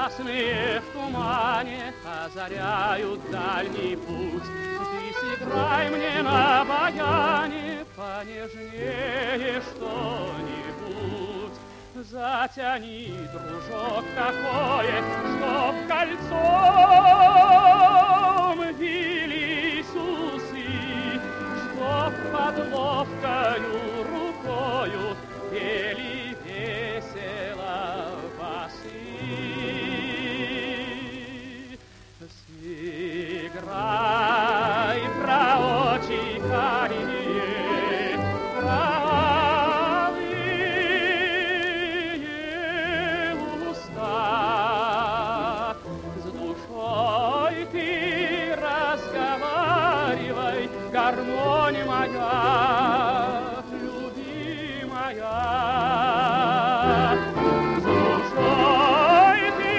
красные в тумане озаряют дальний путь. Ты сыграй мне на баяне понежнее что-нибудь. Затяни, дружок, такое, чтоб кольцом вились усы, чтоб под ловкою рукою пели весело басы. Сыграй про очи карие, про алые уста. С душой ты разговаривай, гармонь моя, любимая. С душой ты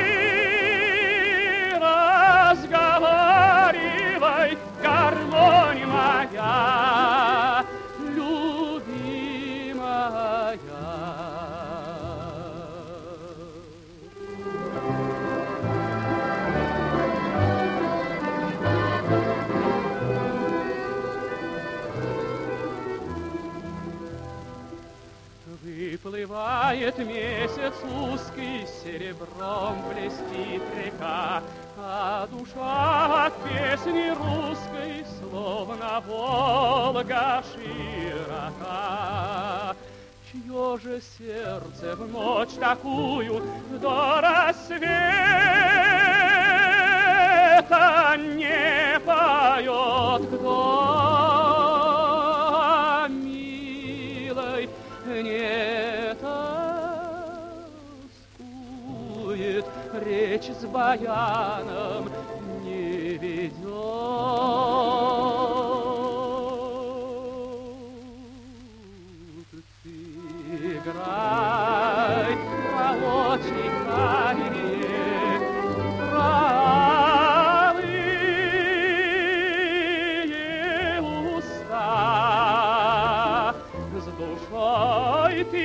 разговаривай, гармонь моя, любимая. Выплывает месяц узкий, серебром блестит река, а душа от песни русской словно Волга широка. Чье же сердце в ночь такую до рассвета не поет? Кто милой не тоскует, речь с баяном не ведет. Сыграй про очи карие, про алые уста. С душой ты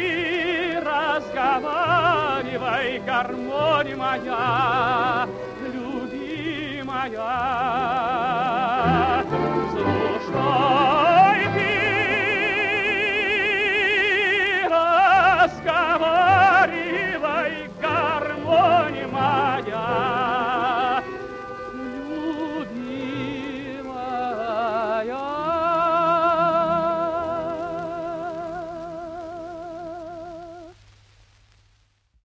разговаривай, гармонь моя, любимая.